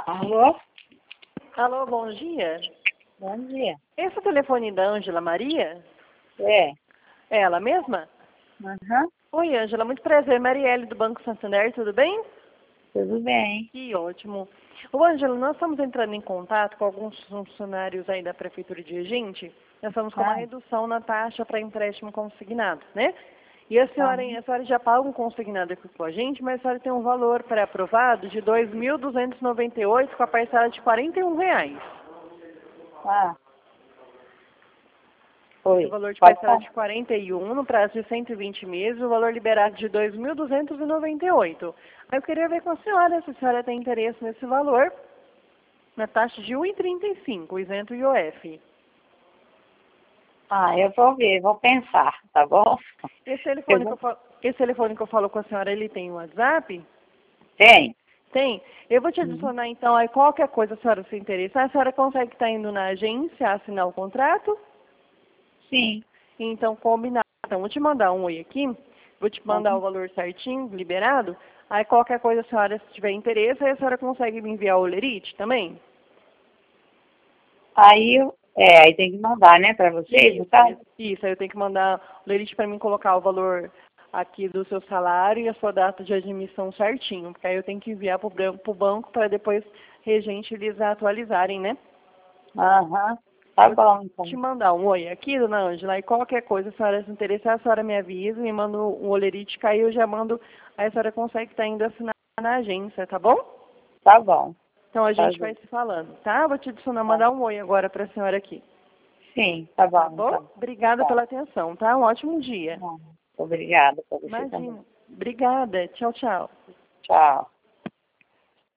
Alô? Alô, bom dia. Bom dia. Esse é o telefone da Ângela Maria? É. É ela mesma? Aham. Oi, Ângela, muito prazer. Marielle do Banco Santander, tudo bem? Tudo bem. Que ótimo. Ô, Ângela, nós estamos entrando em contato com alguns funcionários aí da Prefeitura de Regente. Nós estamos com uma Ah, redução na taxa para empréstimo consignado, né? E a senhora, aham. já paga um consignado aqui com a gente, mas a senhora tem um valor pré-aprovado de R$ 2.298 com a parcela de R$ 41. Ah, Esse oi. valor de Pode parcela falar. de 41 no prazo de 120 meses, o valor liberado de 2.298. Aí eu queria ver com a senhora se a senhora tem interesse nesse valor, na taxa de 1,35, isento IOF. Ah, eu vou ver, vou pensar, tá bom? Esse Eu telefone que vou... esse telefone que eu falo com a senhora, ele tem um WhatsApp? Tem? Tem. Eu vou te Uhum. adicionar então, aí qualquer coisa a senhora se interessar, a senhora consegue estar indo na agência assinar o contrato? Sim. Então, combinado. Então, vou te mandar um oi aqui, vou te mandar o Uhum. valor certinho, liberado. Aí, qualquer coisa, a senhora, se tiver interesse, aí a senhora consegue me enviar o lerite também? Aí tem que mandar, né, pra vocês, no caso? Isso. Aí eu tenho que mandar o lerite para mim colocar o valor aqui do seu salário e a sua data de admissão certinho. Porque aí eu tenho que enviar para o banco para depois regente eles atualizarem, né? Aham. Tá Vou bom, te então. mandar um oi aqui, dona Ângela, e qualquer coisa, a senhora se interessar, a senhora me avisa, me manda um olerite, que aí eu já mando, aí a senhora consegue estar indo assinar na agência, tá bom? Tá bom. Então a Tá gente vai bom. se falando, tá? Vou te adicionar, Tá. mandar um oi agora para a senhora aqui, Sim, tá tá bom, bom? então. Obrigada Tá. pela atenção, tá? Um ótimo dia. Bom. Obrigada pra você também. Imagina. Obrigada. Tchau, tchau. Tchau.